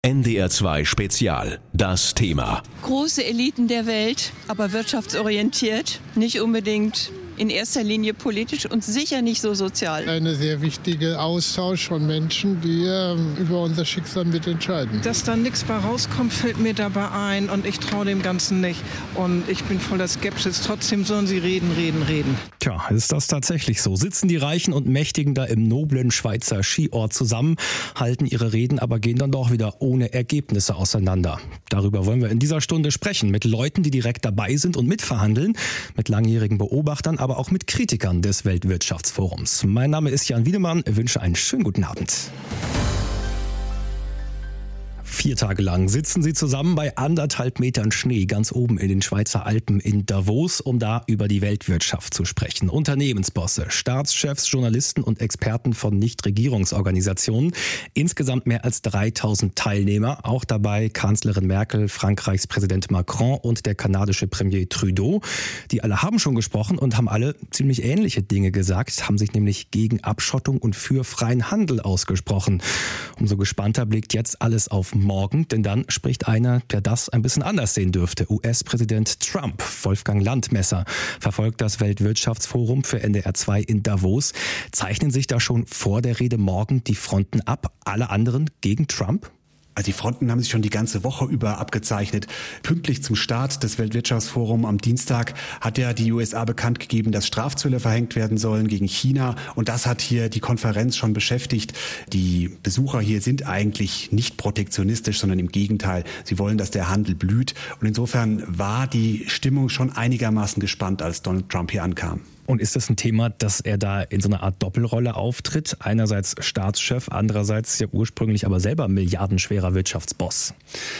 NDR2 Spezial, das Thema. Große Eliten der Welt, aber wirtschaftsorientiert, nicht unbedingt in erster Linie politisch und sicher nicht so sozial. Ein sehr wichtiger Austausch von Menschen, die über unser Schicksal mitentscheiden. Dass da nichts bei rauskommt, fällt mir dabei ein und ich traue dem Ganzen nicht. Und ich bin voller Skepsis. Trotzdem sollen sie reden. Tja, ist das tatsächlich so? Sitzen die Reichen und Mächtigen da im noblen Schweizer Skiort zusammen, halten ihre Reden, aber gehen dann doch wieder ohne Ergebnisse auseinander. Darüber wollen wir in dieser Stunde sprechen. Mit Leuten, die direkt dabei sind und mitverhandeln, mit langjährigen Beobachtern, aber auch mit Kritikern des Weltwirtschaftsforums. Mein Name ist Jan Wiedemann. Ich wünsche einen schönen guten Abend. 4 Tage lang sitzen sie zusammen bei 1,5 Metern Schnee ganz oben in den Schweizer Alpen in Davos, um da über die Weltwirtschaft zu sprechen. Unternehmensbosse, Staatschefs, Journalisten und Experten von Nichtregierungsorganisationen. Insgesamt mehr als 3000 Teilnehmer. Auch dabei Kanzlerin Merkel, Frankreichs Präsident Macron und der kanadische Premier Trudeau. Die alle haben schon gesprochen und haben alle ziemlich ähnliche Dinge gesagt, haben sich nämlich gegen Abschottung und für freien Handel ausgesprochen. Umso gespannter blickt jetzt alles auf morgen, denn dann spricht einer, der das ein bisschen anders sehen dürfte. US-Präsident Trump, Wolfgang Landmesser, verfolgt das Weltwirtschaftsforum für NDR2 in Davos. Zeichnen sich da schon vor der Rede morgen die Fronten ab, alle anderen gegen Trump? Also die Fronten haben sich schon die ganze Woche über abgezeichnet. Pünktlich zum Start des Weltwirtschaftsforums am Dienstag hat ja die USA bekannt gegeben, dass Strafzölle verhängt werden sollen gegen China. Und das hat hier die Konferenz schon beschäftigt. Die Besucher hier sind eigentlich nicht protektionistisch, sondern im Gegenteil. Sie wollen, dass der Handel blüht. Und insofern war die Stimmung schon einigermaßen gespannt, als Donald Trump hier ankam. Und ist das ein Thema, dass er da in so einer Art Doppelrolle auftritt? Einerseits Staatschef, andererseits ja ursprünglich aber selber milliardenschwerer Wirtschaftsboss.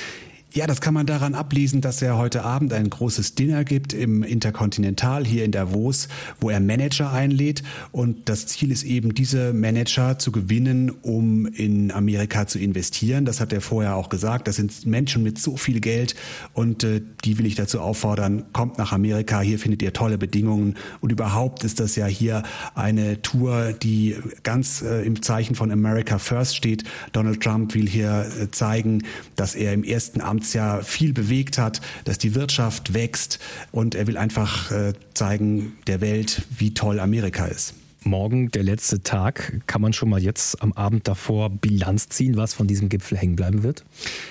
Ja, das kann man daran ablesen, dass er heute Abend ein großes Dinner gibt im Intercontinental hier in Davos, wo er Manager einlädt. Und das Ziel ist eben, diese Manager zu gewinnen, um in Amerika zu investieren. Das hat er vorher auch gesagt. Das sind Menschen mit so viel Geld und die will ich dazu auffordern, kommt nach Amerika, hier findet ihr tolle Bedingungen. Und überhaupt ist das ja hier eine Tour, die ganz im Zeichen von America First steht. Donald Trump will hier zeigen, dass er im ersten Amtsjahr viel bewegt hat, dass die Wirtschaft wächst und er will einfach zeigen der Welt, wie toll Amerika ist. Morgen, der letzte Tag. Kann man schon mal jetzt am Abend davor Bilanz ziehen, was von diesem Gipfel hängen bleiben wird?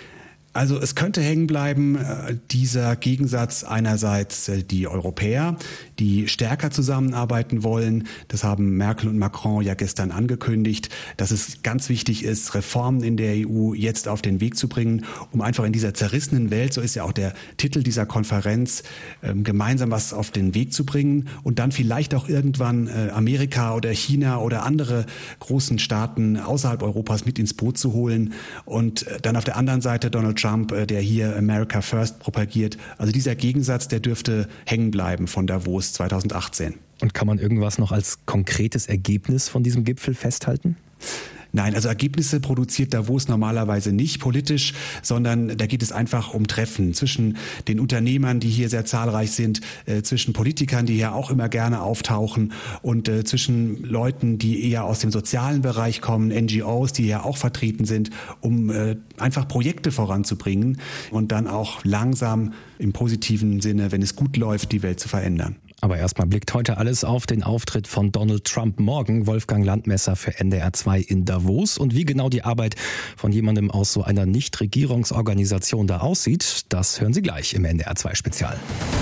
Also es könnte hängen bleiben, dieser Gegensatz einerseits die Europäer, die stärker zusammenarbeiten wollen. Das haben Merkel und Macron ja gestern angekündigt, dass es ganz wichtig ist, Reformen in der EU jetzt auf den Weg zu bringen, um einfach in dieser zerrissenen Welt, so ist ja auch der Titel dieser Konferenz, gemeinsam was auf den Weg zu bringen und dann vielleicht auch irgendwann Amerika oder China oder andere großen Staaten außerhalb Europas mit ins Boot zu holen und dann auf der anderen Seite Donald Trump, der hier America First propagiert. Also dieser Gegensatz, der dürfte hängen bleiben von Davos 2018. Und kann man irgendwas noch als konkretes Ergebnis von diesem Gipfel festhalten? Nein, also Ergebnisse produziert Davos normalerweise nicht politisch, sondern da geht es einfach um Treffen zwischen den Unternehmern, die hier sehr zahlreich sind, zwischen Politikern, die hier auch immer gerne auftauchen und zwischen Leuten, die eher aus dem sozialen Bereich kommen, NGOs, die hier auch vertreten sind, um einfach Projekte voranzubringen und dann auch langsam im positiven Sinne, wenn es gut läuft, die Welt zu verändern. Aber erstmal blickt heute alles auf den Auftritt von Donald Trump morgen. Wolfgang Landmesser für NDR2 in Davos. Und wie genau die Arbeit von jemandem aus so einer Nichtregierungsorganisation da aussieht, das hören Sie gleich im NDR2-Spezial.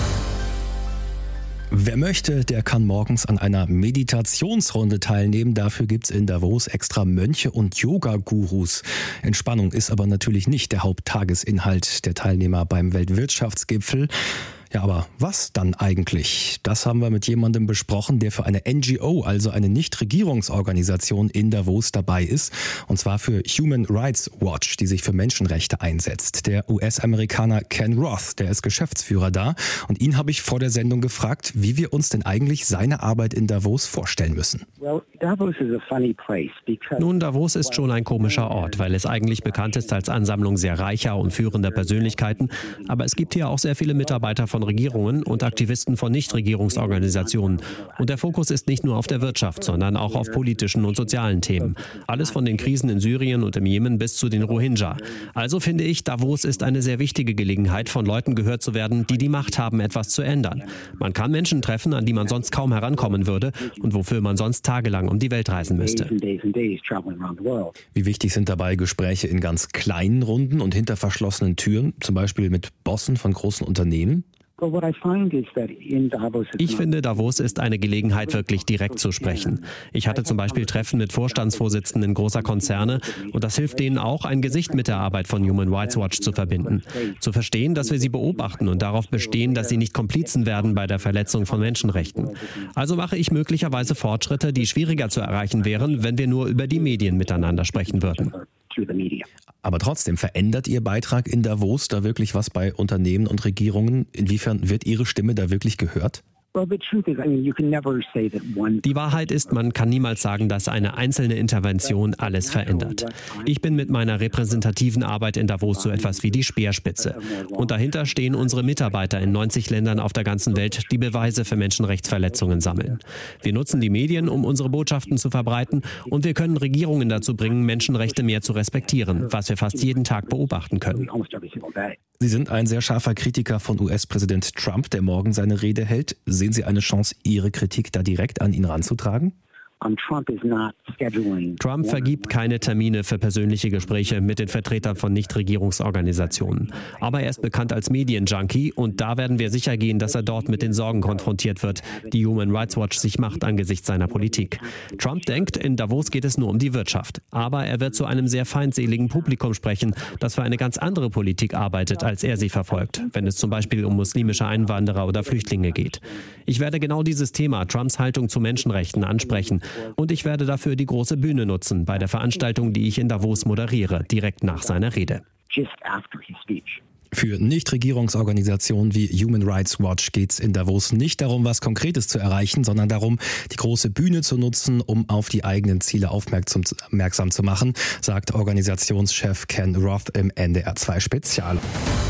Wer möchte, der kann morgens an einer Meditationsrunde teilnehmen. Dafür gibt's in Davos extra Mönche und Yoga-Gurus. Entspannung ist aber natürlich nicht der Haupttagesinhalt der Teilnehmer beim Weltwirtschaftsgipfel. Ja, aber was dann eigentlich? Das haben wir mit jemandem besprochen, der für eine NGO, also eine Nichtregierungsorganisation in Davos dabei ist. Und zwar für Human Rights Watch, die sich für Menschenrechte einsetzt. Der US-Amerikaner Ken Roth, der ist Geschäftsführer da. Und ihn habe ich vor der Sendung gefragt, wie wir uns denn eigentlich seine Arbeit in Davos vorstellen müssen. Nun, Davos ist schon ein komischer Ort, weil es eigentlich bekannt ist als Ansammlung sehr reicher und führender Persönlichkeiten. Aber es gibt hier auch sehr viele Mitarbeiter von von Regierungen und Aktivisten von Nichtregierungsorganisationen. Und der Fokus ist nicht nur auf der Wirtschaft, sondern auch auf politischen und sozialen Themen. Alles von den Krisen in Syrien und im Jemen bis zu den Rohingya. Also finde ich, Davos ist eine sehr wichtige Gelegenheit, von Leuten gehört zu werden, die die Macht haben, etwas zu ändern. Man kann Menschen treffen, an die man sonst kaum herankommen würde und wofür man sonst tagelang um die Welt reisen müsste. Wie wichtig sind dabei Gespräche in ganz kleinen Runden und hinter verschlossenen Türen, zum Beispiel mit Bossen von großen Unternehmen? Ich finde, Davos ist eine Gelegenheit, wirklich direkt zu sprechen. Ich hatte zum Beispiel Treffen mit Vorstandsvorsitzenden großer Konzerne und das hilft denen auch, ein Gesicht mit der Arbeit von Human Rights Watch zu verbinden. Zu verstehen, dass wir sie beobachten und darauf bestehen, dass sie nicht Komplizen werden bei der Verletzung von Menschenrechten. Also mache ich möglicherweise Fortschritte, die schwieriger zu erreichen wären, wenn wir nur über die Medien miteinander sprechen würden. Aber trotzdem, verändert Ihr Beitrag in Davos da wirklich was bei Unternehmen und Regierungen? Inwiefern wird Ihre Stimme da wirklich gehört? Die Wahrheit ist, man kann niemals sagen, dass eine einzelne Intervention alles verändert. Ich bin mit meiner repräsentativen Arbeit in Davos so etwas wie die Speerspitze. Und dahinter stehen unsere Mitarbeiter in 90 Ländern auf der ganzen Welt, die Beweise für Menschenrechtsverletzungen sammeln. Wir nutzen die Medien, um unsere Botschaften zu verbreiten, und wir können Regierungen dazu bringen, Menschenrechte mehr zu respektieren, was wir fast jeden Tag beobachten können. Sie sind ein sehr scharfer Kritiker von US-Präsident Trump, der morgen seine Rede hält. Sehen Sie eine Chance, Ihre Kritik da direkt an ihn ranzutragen? Trump vergibt keine Termine für persönliche Gespräche mit den Vertretern von Nichtregierungsorganisationen. Aber er ist bekannt als Medienjunkie und da werden wir sicher gehen, dass er dort mit den Sorgen konfrontiert wird, die Human Rights Watch sich macht angesichts seiner Politik. Trump denkt, in Davos geht es nur um die Wirtschaft. Aber er wird zu einem sehr feindseligen Publikum sprechen, das für eine ganz andere Politik arbeitet, als er sie verfolgt, wenn es zum Beispiel um muslimische Einwanderer oder Flüchtlinge geht. Ich werde genau dieses Thema, Trumps Haltung zu Menschenrechten, ansprechen. Und ich werde dafür die große Bühne nutzen, bei der Veranstaltung, die ich in Davos moderiere, direkt nach seiner Rede. Für Nichtregierungsorganisationen wie Human Rights Watch geht es in Davos nicht darum, was Konkretes zu erreichen, sondern darum, die große Bühne zu nutzen, um auf die eigenen Ziele aufmerksam zu machen, sagt Organisationschef Ken Roth im NDR 2 Spezial.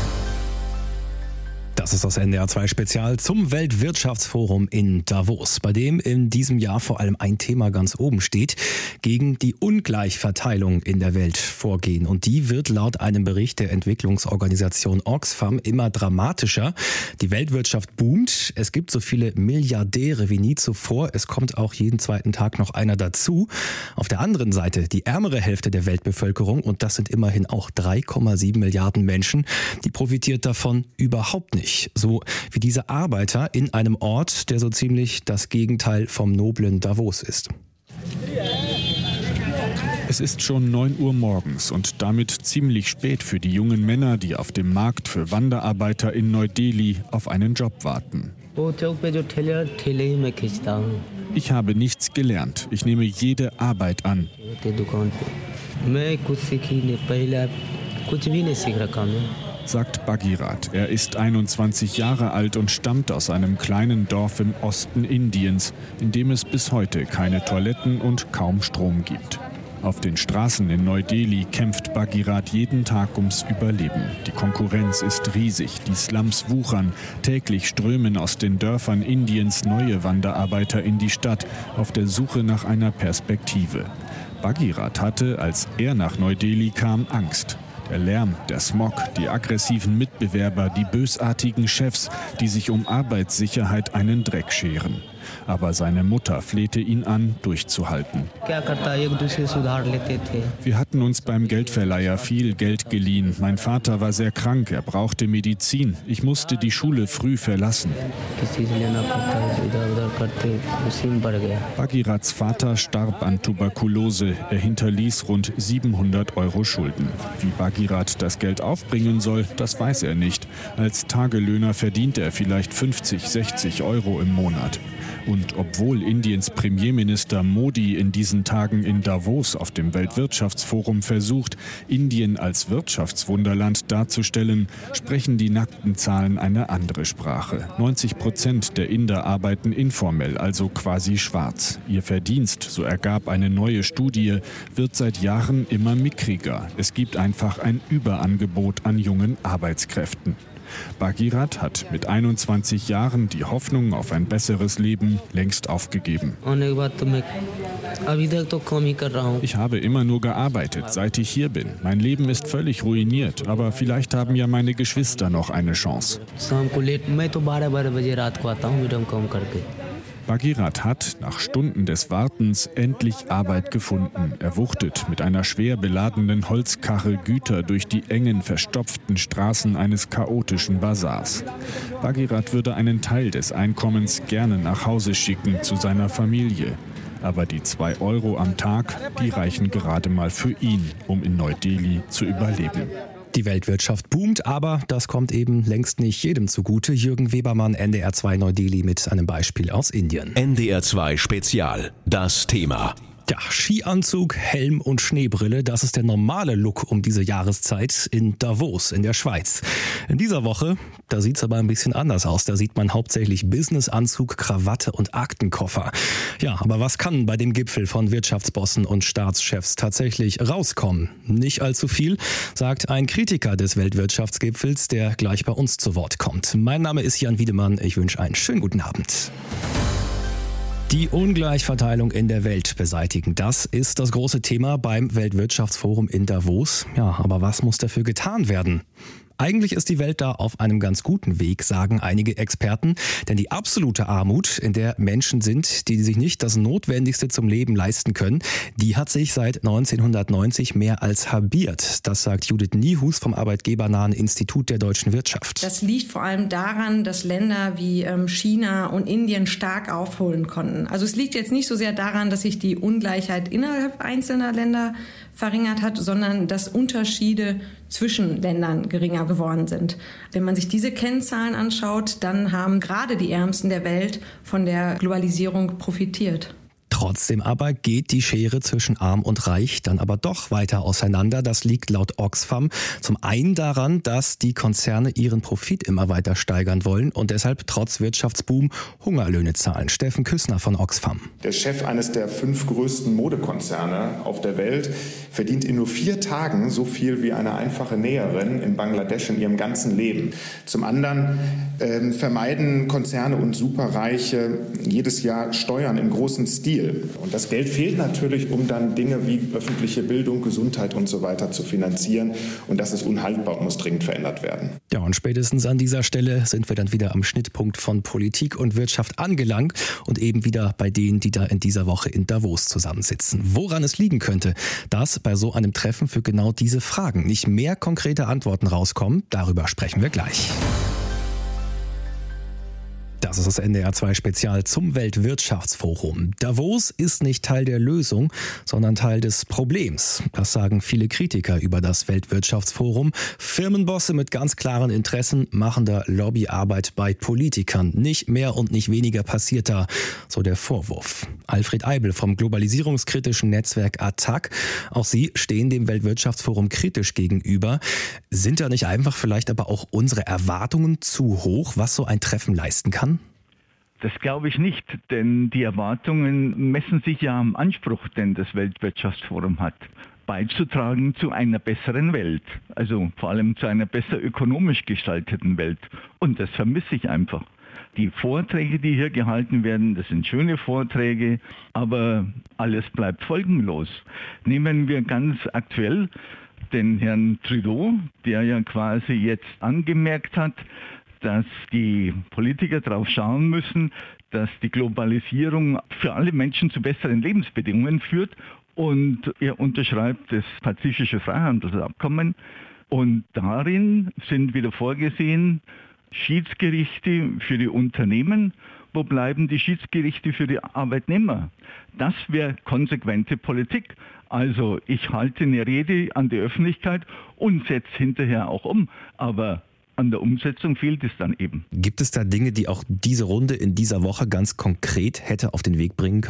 Das ist das NDR 2 Spezial zum Weltwirtschaftsforum in Davos, bei dem in diesem Jahr vor allem ein Thema ganz oben steht: gegen die Ungleichverteilung in der Welt vorgehen. Und die wird laut einem Bericht der Entwicklungsorganisation Oxfam immer dramatischer. Die Weltwirtschaft boomt. Es gibt so viele Milliardäre wie nie zuvor. Es kommt auch jeden zweiten Tag noch einer dazu. Auf der anderen Seite die ärmere Hälfte der Weltbevölkerung, und das sind immerhin auch 3,7 Milliarden Menschen, die profitiert davon überhaupt nicht. So wie diese Arbeiter in einem Ort, der so ziemlich das Gegenteil vom noblen Davos ist. Es ist schon 9 Uhr morgens und damit ziemlich spät für die jungen Männer, die auf dem Markt für Wanderarbeiter in Neu-Delhi auf einen Job warten. Ich habe nichts gelernt. Ich nehme jede Arbeit an. Sagt Bhagirath. Er ist 21 Jahre alt und stammt aus einem kleinen Dorf im Osten Indiens, in dem es bis heute keine Toiletten und kaum Strom gibt. Auf den Straßen in Neu-Delhi kämpft Bhagirath jeden Tag ums Überleben. Die Konkurrenz ist riesig, die Slums wuchern. Täglich strömen aus den Dörfern Indiens neue Wanderarbeiter in die Stadt auf der Suche nach einer Perspektive. Bhagirath hatte, als er nach Neu-Delhi kam, Angst. Der Lärm, der Smog, die aggressiven Mitbewerber, die bösartigen Chefs, die sich um Arbeitssicherheit einen Dreck scheren. Aber seine Mutter flehte ihn an, durchzuhalten. Wir hatten uns beim Geldverleiher viel Geld geliehen. Mein Vater war sehr krank, er brauchte Medizin. Ich musste die Schule früh verlassen. Bhagiraths Vater starb an Tuberkulose. Er hinterließ rund 700 € Schulden. Wie Bhagirath das Geld aufbringen soll, das weiß er nicht. Als Tagelöhner verdient er vielleicht 50, 60 € im Monat. Und obwohl Indiens Premierminister Modi in diesen Tagen in Davos auf dem Weltwirtschaftsforum versucht, Indien als Wirtschaftswunderland darzustellen, sprechen die nackten Zahlen eine andere Sprache. 90% der Inder arbeiten informell, also quasi schwarz. Ihr Verdienst, so ergab eine neue Studie, wird seit Jahren immer mickriger. Es gibt einfach ein Überangebot an jungen Arbeitskräften. Baghirat hat mit 21 Jahren die Hoffnung auf ein besseres Leben längst aufgegeben. Ich habe immer nur gearbeitet, seit ich hier bin. Mein Leben ist völlig ruiniert, aber vielleicht haben ja meine Geschwister noch eine Chance. Baghirat hat nach Stunden des Wartens endlich Arbeit gefunden. Er wuchtet mit einer schwer beladenen Holzkarre Güter durch die engen, verstopften Straßen eines chaotischen Bazars. Baghirat würde einen Teil des Einkommens gerne nach Hause schicken zu seiner Familie. Aber die 2 Euro am Tag, die reichen gerade mal für ihn, um in Neu-Delhi zu überleben. Die Weltwirtschaft boomt, aber das kommt eben längst nicht jedem zugute. Jürgen Webermann, NDR 2 Neu-Delhi mit einem Beispiel aus Indien. NDR 2 Spezial, das Thema. Ja, Skianzug, Helm und Schneebrille, das ist der normale Look um diese Jahreszeit in Davos in der Schweiz. In dieser Woche, da sieht's aber ein bisschen anders aus. Da sieht man hauptsächlich Businessanzug, Krawatte und Aktenkoffer. Ja, aber was kann bei dem Gipfel von Wirtschaftsbossen und Staatschefs tatsächlich rauskommen? Nicht allzu viel, sagt ein Kritiker des Weltwirtschaftsgipfels, der gleich bei uns zu Wort kommt. Mein Name ist Jan Wiedemann, ich wünsche einen schönen guten Abend. Die Ungleichverteilung in der Welt beseitigen, das ist das große Thema beim Weltwirtschaftsforum in Davos. Ja, aber was muss dafür getan werden? Eigentlich ist die Welt da auf einem ganz guten Weg, sagen einige Experten. Denn die absolute Armut, in der Menschen sind, die sich nicht das Notwendigste zum Leben leisten können, die hat sich seit 1990 mehr als halbiert. Das sagt Judith Niehus vom arbeitgebernahen Institut der deutschen Wirtschaft. Das liegt vor allem daran, dass Länder wie China und Indien stark aufholen konnten. Also es liegt jetzt nicht so sehr daran, dass sich die Ungleichheit innerhalb einzelner Länder verringert hat, sondern dass Unterschiede zwischen Ländern geringer geworden sind. Wenn man sich diese Kennzahlen anschaut, dann haben gerade die Ärmsten der Welt von der Globalisierung profitiert. Trotzdem aber geht die Schere zwischen Arm und Reich dann aber doch weiter auseinander. Das liegt laut Oxfam zum einen daran, dass die Konzerne ihren Profit immer weiter steigern wollen und deshalb trotz Wirtschaftsboom Hungerlöhne zahlen. Steffen Küssner von Oxfam. Der Chef eines der 5 größten Modekonzerne auf der Welt verdient in nur 4 Tagen so viel wie eine einfache Näherin in Bangladesch in ihrem ganzen Leben. Zum anderen vermeiden Konzerne und Superreiche jedes Jahr Steuern im großen Stil. Und das Geld fehlt natürlich, um dann Dinge wie öffentliche Bildung, Gesundheit und so weiter zu finanzieren. Und das ist unhaltbar und muss dringend verändert werden. Ja, und spätestens an dieser Stelle sind wir dann wieder am Schnittpunkt von Politik und Wirtschaft angelangt und eben wieder bei denen, die da in dieser Woche in Davos zusammensitzen. Woran es liegen könnte, dass bei so einem Treffen für genau diese Fragen nicht mehr konkrete Antworten rauskommen, darüber sprechen wir gleich. Das ist das NDR 2 Spezial zum Weltwirtschaftsforum. Davos ist nicht Teil der Lösung, sondern Teil des Problems. Das sagen viele Kritiker über das Weltwirtschaftsforum. Firmenbosse mit ganz klaren Interessen machen da Lobbyarbeit bei Politikern. Nicht mehr und nicht weniger passiert da, so der Vorwurf. Alfred Eibel vom globalisierungskritischen Netzwerk ATTAC. Auch Sie stehen dem Weltwirtschaftsforum kritisch gegenüber. Sind da nicht einfach vielleicht aber auch unsere Erwartungen zu hoch, was so ein Treffen leisten kann? Das glaube ich nicht, denn die Erwartungen messen sich ja am Anspruch, den das Weltwirtschaftsforum hat, beizutragen zu einer besseren Welt, also vor allem zu einer besser ökonomisch gestalteten Welt. Und das vermisse ich einfach. Die Vorträge, die hier gehalten werden, das sind schöne Vorträge, aber alles bleibt folgenlos. Nehmen wir ganz aktuell den Herrn Trudeau, der ja quasi jetzt angemerkt hat, dass die Politiker darauf schauen müssen, dass die Globalisierung für alle Menschen zu besseren Lebensbedingungen führt. Und er unterschreibt das Pazifische Freihandelsabkommen. Und darin sind wieder vorgesehen Schiedsgerichte für die Unternehmen. Wo bleiben die Schiedsgerichte für die Arbeitnehmer? Das wäre konsequente Politik. Also ich halte eine Rede an die Öffentlichkeit und setze hinterher auch um. Aber an der Umsetzung fehlt es dann eben. Gibt es da Dinge, die auch diese Runde in dieser Woche ganz konkret hätte auf den Weg bringen können?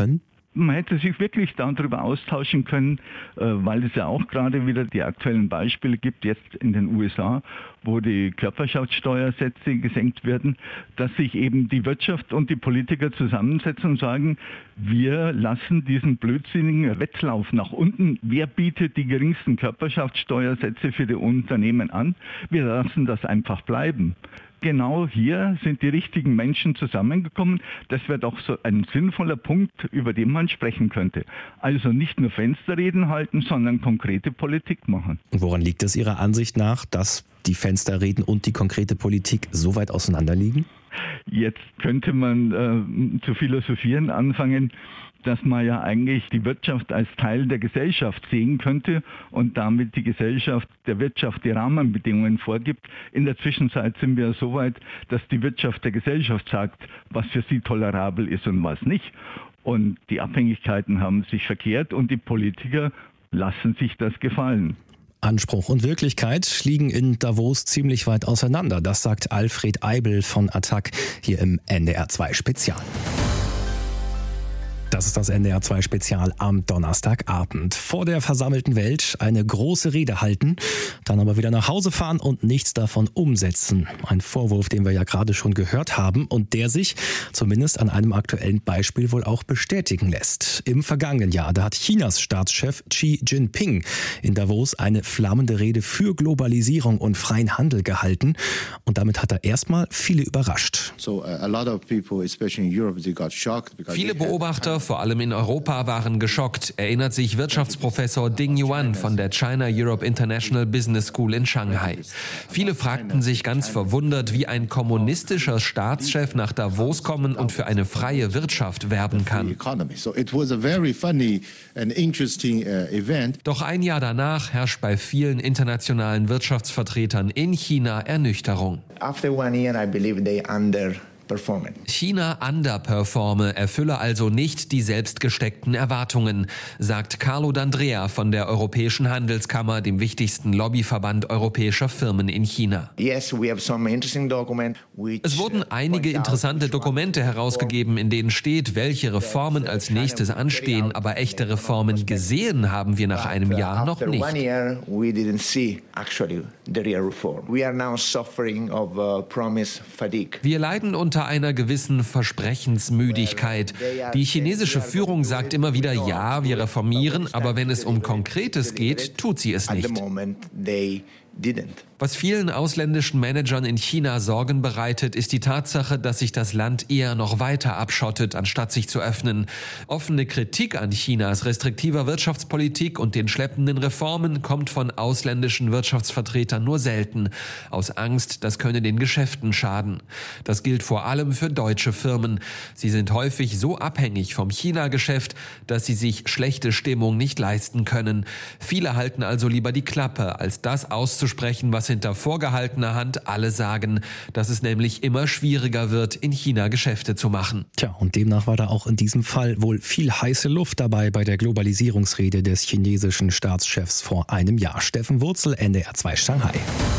Man hätte sich wirklich darüber austauschen können, weil es ja auch gerade wieder die aktuellen Beispiele gibt, jetzt in den USA, wo die Körperschaftssteuersätze gesenkt werden, dass sich eben die Wirtschaft und die Politiker zusammensetzen und sagen, wir lassen diesen blödsinnigen Wettlauf nach unten. Wer bietet die geringsten Körperschaftssteuersätze für die Unternehmen an? Wir lassen das einfach bleiben. Genau hier sind die richtigen Menschen zusammengekommen. Das wäre doch so ein sinnvoller Punkt, über den man sprechen könnte. Also nicht nur Fensterreden halten, sondern konkrete Politik machen. Und woran liegt es Ihrer Ansicht nach, dass die Fensterreden und die konkrete Politik so weit auseinander liegen? Jetzt könnte man zu philosophieren anfangen, dass man ja eigentlich die Wirtschaft als Teil der Gesellschaft sehen könnte und damit die Gesellschaft der Wirtschaft die Rahmenbedingungen vorgibt. In der Zwischenzeit sind wir so weit, dass die Wirtschaft der Gesellschaft sagt, was für sie tolerabel ist und was nicht. Und die Abhängigkeiten haben sich verkehrt und die Politiker lassen sich das gefallen. Anspruch und Wirklichkeit liegen in Davos ziemlich weit auseinander. Das sagt Alfred Eibel von Attac hier im NDR 2 Spezial. Das ist das NDR 2 Spezial am Donnerstagabend. Vor der versammelten Welt eine große Rede halten, dann aber wieder nach Hause fahren und nichts davon umsetzen. Ein Vorwurf, den wir ja gerade schon gehört haben und der sich zumindest an einem aktuellen Beispiel wohl auch bestätigen lässt. Im vergangenen Jahr, da hat Chinas Staatschef Xi Jinping in Davos eine flammende Rede für Globalisierung und freien Handel gehalten und damit hat er erstmal viele überrascht. Viele Beobachter vor allem in Europa waren geschockt, erinnert sich Wirtschaftsprofessor Ding Yuan von der China Europe International Business School in Shanghai. Viele fragten sich ganz verwundert, wie ein kommunistischer Staatschef nach Davos kommen und für eine freie Wirtschaft werben kann. Doch ein Jahr danach herrscht bei vielen internationalen Wirtschaftsvertretern in China Ernüchterung. China underperforme, erfülle also nicht die selbstgesteckten Erwartungen, sagt Carlo D'Andrea von der Europäischen Handelskammer, dem wichtigsten Lobbyverband europäischer Firmen in China. Es wurden einige interessante Dokumente herausgegeben, in denen steht, welche Reformen als nächstes anstehen, aber echte Reformen gesehen haben wir nach einem Jahr noch nicht. Wir leiden unter einer gewissen Versprechensmüdigkeit. Die chinesische Führung sagt immer wieder, ja, wir reformieren, aber wenn es um Konkretes geht, tut sie es nicht. Was vielen ausländischen Managern in China Sorgen bereitet, ist die Tatsache, dass sich das Land eher noch weiter abschottet, anstatt sich zu öffnen. Offene Kritik an Chinas restriktiver Wirtschaftspolitik und den schleppenden Reformen kommt von ausländischen Wirtschaftsvertretern nur selten, aus Angst, das könne den Geschäften schaden. Das gilt vor allem für deutsche Firmen. Sie sind häufig so abhängig vom China-Geschäft, dass sie sich schlechte Stimmung nicht leisten können. Viele halten also lieber die Klappe, als das auszusprechen, was hinter vorgehaltener Hand alle sagen, dass es nämlich immer schwieriger wird, in China Geschäfte zu machen. Tja, und demnach war da auch in diesem Fall wohl viel heiße Luft dabei bei der Globalisierungsrede des chinesischen Staatschefs vor einem Jahr. Steffen Wurzel, NDR 2 Shanghai.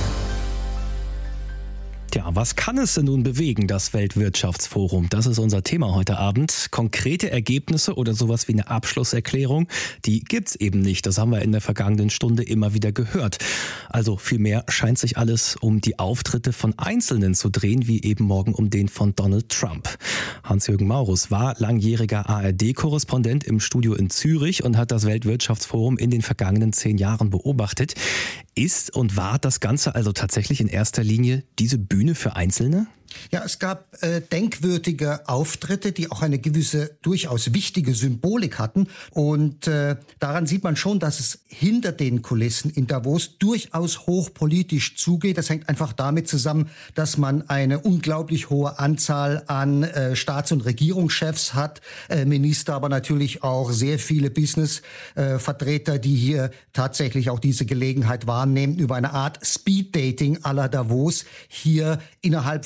Tja, was kann es denn nun bewegen, das Weltwirtschaftsforum? Das ist unser Thema heute Abend. Konkrete Ergebnisse oder sowas wie eine Abschlusserklärung, die gibt's eben nicht. Das haben wir in der vergangenen Stunde immer wieder gehört. Also vielmehr scheint sich alles um die Auftritte von Einzelnen zu drehen, wie eben morgen um den von Donald Trump. Hans-Jürgen Maurus war langjähriger ARD-Korrespondent im Studio in Zürich und hat das Weltwirtschaftsforum in den vergangenen 10 Jahren beobachtet. Ist und war das Ganze also tatsächlich in erster Linie diese Bühne für Einzelne? Ja, es gab denkwürdige Auftritte, die auch eine gewisse, durchaus wichtige Symbolik hatten. Und daran sieht man schon, dass es hinter den Kulissen in Davos durchaus hochpolitisch zugeht. Das hängt einfach damit zusammen, dass man eine unglaublich hohe Anzahl an Staats- und Regierungschefs hat, Minister, aber natürlich auch sehr viele Business-Vertreter, die hier tatsächlich auch diese Gelegenheit wahrnehmen, über eine Art Speed-Dating à la Davos hier innerhalb von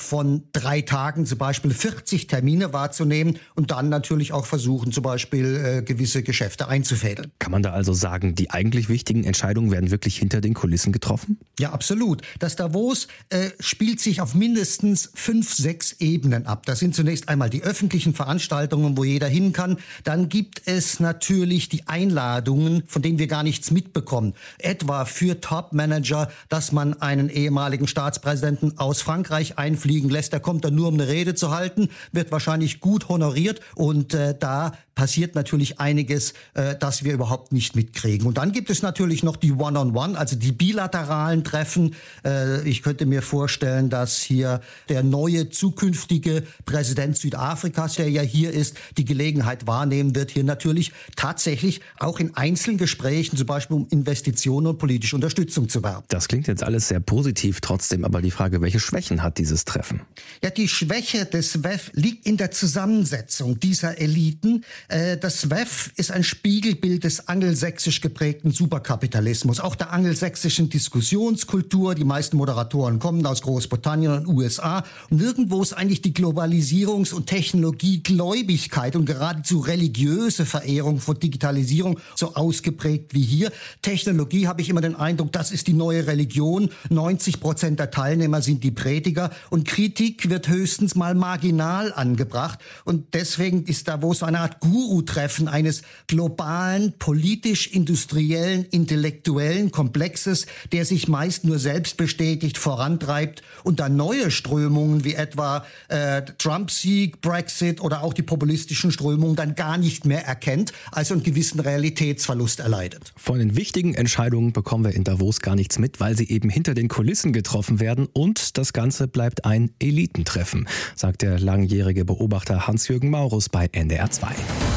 an 3 Tagen zum Beispiel 40 Termine wahrzunehmen und dann natürlich auch versuchen, zum Beispiel gewisse Geschäfte einzufädeln. Kann man da also sagen, die eigentlich wichtigen Entscheidungen werden wirklich hinter den Kulissen getroffen? Ja, absolut. Das Davos spielt sich auf mindestens 5, 6 Ebenen ab. Das sind zunächst einmal die öffentlichen Veranstaltungen, wo jeder hin kann. Dann gibt es natürlich die Einladungen, von denen wir gar nichts mitbekommen. Etwa für Top-Manager, dass man einen ehemaligen Staatspräsidenten aus Frankreich einfliegen lässt. Der kommt dann nur, um eine Rede zu halten, wird wahrscheinlich gut honoriert und da passiert natürlich einiges, das wir überhaupt nicht mitkriegen. Und dann gibt es natürlich noch die One-on-One, also die bilateralen Treffen. Ich könnte mir vorstellen, dass hier der neue zukünftige Präsident Südafrikas, der ja hier ist, die Gelegenheit wahrnehmen wird, hier natürlich tatsächlich auch in Einzelgesprächen, zum Beispiel um Investitionen und politische Unterstützung zu werben. Das klingt jetzt alles sehr positiv, trotzdem aber die Frage, welche Schwächen hat dieses Treffen? Ja, die Schwäche des WEF liegt in der Zusammensetzung dieser Eliten. Das WEF ist ein Spiegelbild des angelsächsisch geprägten Superkapitalismus, auch der angelsächsischen Diskussionskultur. Die meisten Moderatoren kommen aus Großbritannien und USA. Und nirgendwo ist eigentlich die Globalisierungs- und Technologiegläubigkeit und geradezu religiöse Verehrung von Digitalisierung so ausgeprägt wie hier. Technologie, habe ich immer den Eindruck, das ist die neue Religion. 90% der Teilnehmer sind die Prediger und Kritik wird höchstens mal marginal angebracht. Und deswegen ist Davos so eine Art Guru-Treffen eines globalen, politisch-industriellen, intellektuellen Komplexes, der sich meist nur selbst bestätigt, vorantreibt und dann neue Strömungen wie etwa Trump-Sieg, Brexit oder auch die populistischen Strömungen dann gar nicht mehr erkennt, also einen gewissen Realitätsverlust erleidet. Von den wichtigen Entscheidungen bekommen wir in Davos gar nichts mit, weil sie eben hinter den Kulissen getroffen werden und das Ganze bleibt ein Elitentreffen, sagt der langjährige Beobachter Hans-Jürgen Maurus bei NDR 2.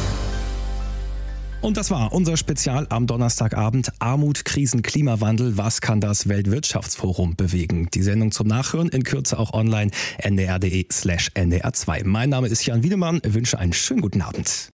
Und das war unser Spezial am Donnerstagabend. Armut, Krisen, Klimawandel. Was kann das Weltwirtschaftsforum bewegen? Die Sendung zum Nachhören in Kürze auch online ndr.de/ndr2. Mein Name ist Jan Wiedemann. Ich wünsche einen schönen guten Abend.